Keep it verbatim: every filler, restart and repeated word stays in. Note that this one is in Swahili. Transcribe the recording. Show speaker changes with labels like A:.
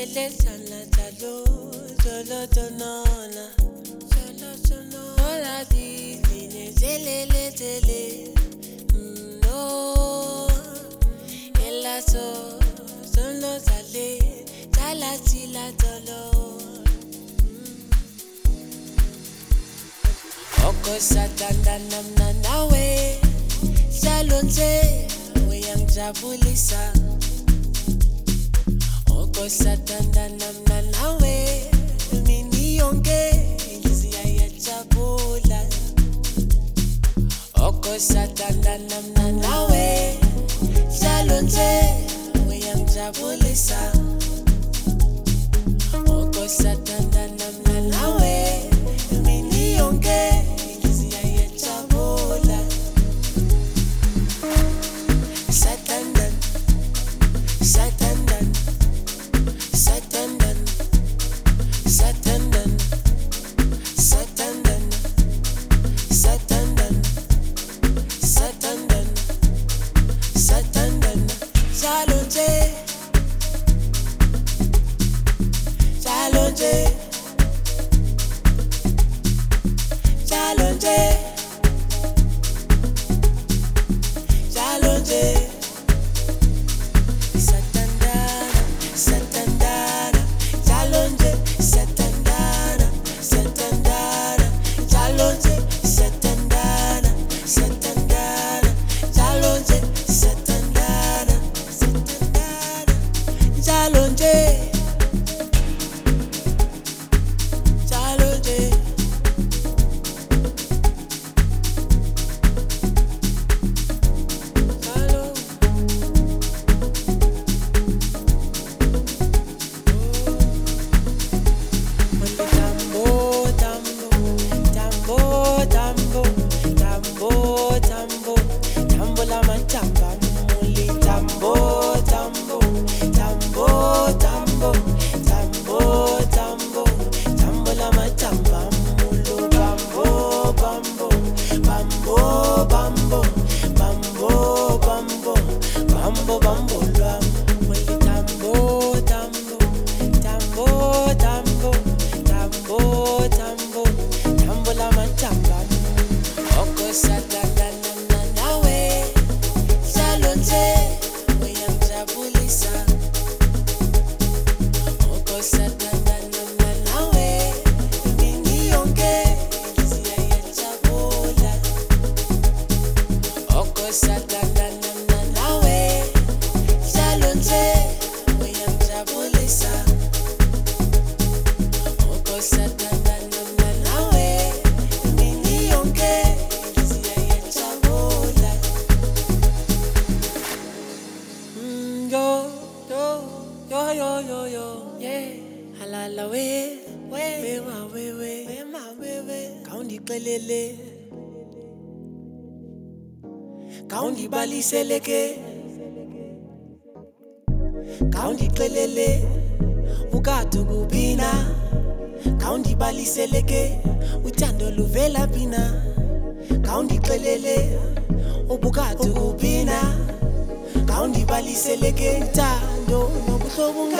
A: Chala chalo, cholo chonona, cholo chonona. Ola di di ne tele le tele, no. Ella so, solo sale, chala chila cholo. Oko satanda namna nawe, shalonze, weyang jabulisa. Oko satanda namna nawe, mini yonke, ilizia ya chabula. Oko satanda namna nawe, shalonze, weyang jabulisa. Oko satanda namna nawe, mini yonke, ilizia ya chabula. Satandan, satandan. Satandan, Satandan, Satandan, Satandan, Satandan, Satandan, Chalonje, Chalonje, Chalonje, Chalonje. Kaundi bali seleke, kaundi klelele, ukatu kubina. Kaundi bali seleke, utando luvela bina. Kaundi klelele, ubukatu kubina. Kaundi bali seleke, utando nobuhlobo.